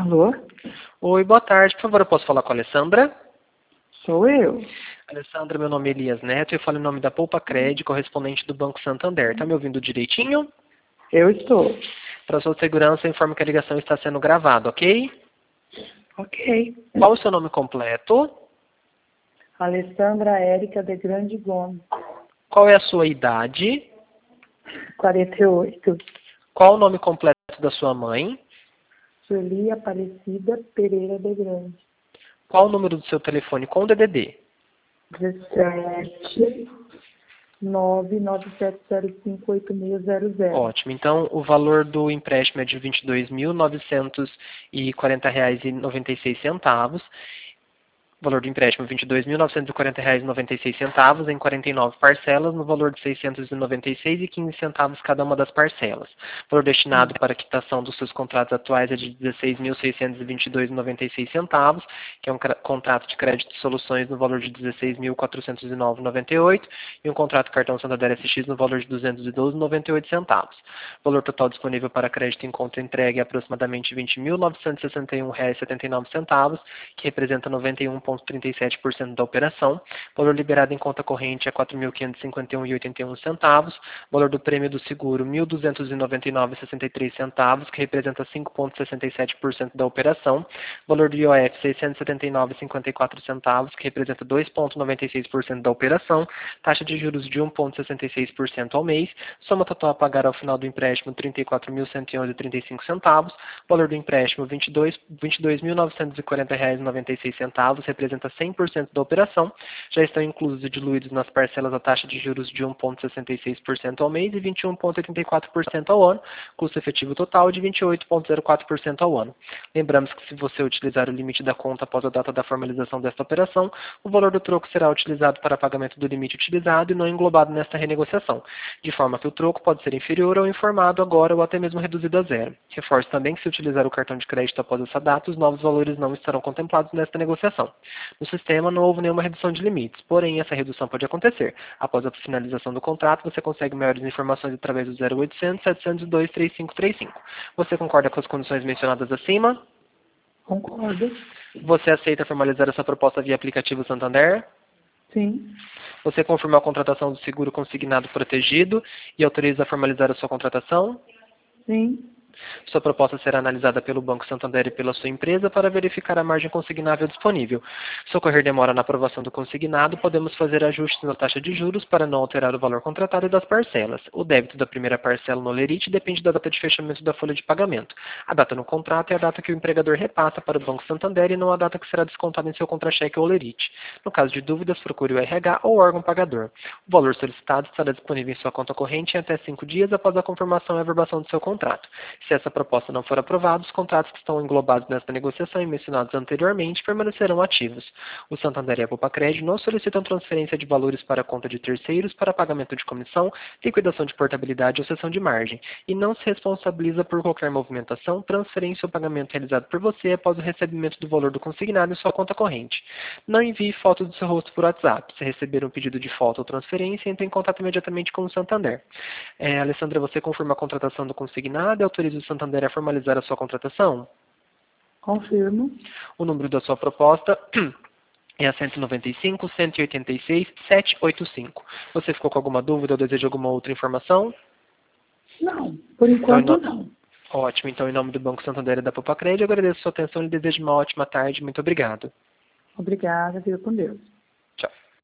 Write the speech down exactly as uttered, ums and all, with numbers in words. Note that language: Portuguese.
Alô? Oi, boa tarde. Por favor, eu posso falar com a Alessandra? Sou eu. Alessandra, meu nome é Elias Neto e eu falo em nome da Poupa Cred, correspondente do Banco Santander. Tá me ouvindo direitinho? Eu estou. Para sua segurança, eu informo que a ligação está sendo gravada, ok? Ok. Qual o seu nome completo? Alessandra Érica de Grande Gomes. Qual é a sua idade? quarenta e oito. Qual o nome completo da sua mãe? Sueli Aparecida Pereira de Grande. Qual o número do seu telefone com D D D? dezessete nove nove sete zero cinco oito seis zero zero. Ótimo. Então, o valor do empréstimo é de vinte e dois mil novecentos e quarenta reais e noventa e seis centavos. O valor do empréstimo é vinte e dois mil novecentos e quarenta reais e noventa e seis centavos em quarenta e nove parcelas, no valor de seiscentos e noventa e seis reais e quinze centavos cada uma das parcelas. O valor destinado para a quitação dos seus contratos atuais é de dezesseis mil seiscentos e vinte e dois reais e noventa e seis centavos, que é um contrato de crédito de soluções no valor de dezesseis mil quatrocentos e nove reais e noventa e oito centavos e um contrato cartão Santander S X no valor de duzentos e doze reais e noventa e oito centavos. O valor total disponível para crédito em conta entregue é aproximadamente vinte mil novecentos e sessenta e um reais e setenta e nove centavos, que representa noventa e um vírgula trinta e sete por cento da operação. O valor liberado em conta corrente é quatro mil quinhentos e cinquenta e um reais e oitenta e um centavos. O valor do prêmio do seguro mil duzentos e noventa e nove reais e sessenta e três centavos, que representa cinco vírgula sessenta e sete por cento da operação. O valor do I O F seiscentos e setenta e nove reais e cinquenta e quatro centavos, que representa dois vírgula noventa e seis por cento da operação. Taxa de juros de um vírgula sessenta e seis por cento ao mês. Soma total a pagar ao final do empréstimo trinta e quatro mil cento e onze reais e trinta e cinco centavos. O valor do empréstimo vinte e dois mil novecentos e quarenta reais e noventa e seis centavos, representa cem por cento da operação. Já estão inclusos e diluídos nas parcelas a taxa de juros de um vírgula sessenta e seis por cento ao mês e vinte e um vírgula oitenta e quatro por cento ao ano, custo efetivo total de vinte e oito vírgula zero quatro por cento ao ano. Lembramos que se você utilizar o limite da conta após a data da formalização desta operação, o valor do troco será utilizado para pagamento do limite utilizado e não englobado nesta renegociação, de forma que o troco pode ser inferior ou informado agora ou até mesmo reduzido a zero. Reforço também que se utilizar o cartão de crédito após essa data, os novos valores não estarão contemplados nesta negociação. No sistema não houve nenhuma redução de limites, porém essa redução pode acontecer. Após a finalização do contrato, você consegue maiores informações através do zero oitocentos, setecentos e dois, trinta e cinco trinta e cinco. Você concorda com as condições mencionadas acima? Concordo. Você aceita formalizar essa proposta via aplicativo Santander? Sim. Você confirma a contratação do seguro consignado protegido e autoriza a formalizar a sua contratação? Sim. Sua proposta será analisada pelo Banco Santander e pela sua empresa para verificar a margem consignável disponível. Se ocorrer demora na aprovação do consignado, podemos fazer ajustes na taxa de juros para não alterar o valor contratado e das parcelas. O débito da primeira parcela no Olerite depende da data de fechamento da folha de pagamento. A data no contrato é a data que o empregador repassa para o Banco Santander e não a data que será descontada em seu contra-cheque ou Olerite. No caso de dúvidas, procure o R H ou o órgão pagador. O valor solicitado estará disponível em sua conta corrente em até cinco dias após a confirmação e averbação do seu contrato. Se essa proposta não for aprovada, os contratos que estão englobados nesta negociação e mencionados anteriormente permanecerão ativos. O Santander e a Poupa Cred não solicitam transferência de valores para a conta de terceiros para pagamento de comissão, liquidação de portabilidade ou cessão de margem, e não se responsabiliza por qualquer movimentação, transferência ou pagamento realizado por você após o recebimento do valor do consignado em sua conta corrente. Não envie foto do seu rosto por WhatsApp. Se receber um pedido de foto ou transferência, entre em contato imediatamente com o Santander. É, Alessandra, você confirma a contratação do consignado e autoriza o Santander a formalizar a sua contratação? Confirmo. O número da sua proposta é a cento e noventa e cinco, cento e oitenta e seis, setecentos e oitenta e cinco. Você ficou com alguma dúvida ou deseja alguma outra informação? Não, por enquanto Então, não. Ótimo. Então, em nome do Banco Santander e da Poupa Cred, eu agradeço a sua atenção e desejo uma ótima tarde. Muito obrigado. Obrigada, viu com Deus.